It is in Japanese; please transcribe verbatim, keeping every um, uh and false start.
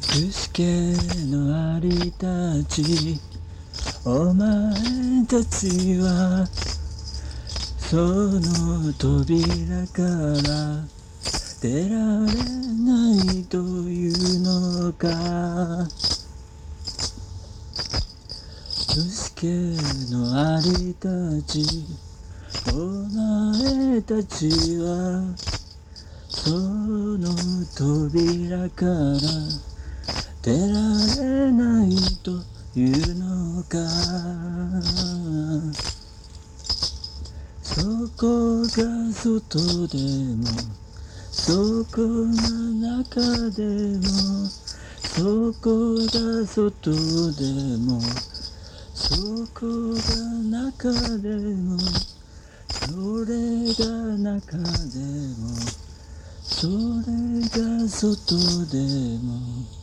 すすけのアリたち、お前たちはその扉から出られないというのか。すすけのアリたち、お前たちはその扉から出られないというのか。そこが外でもそこが中でも、そこが外でもそこが中でも、それが中でもそれが外でも。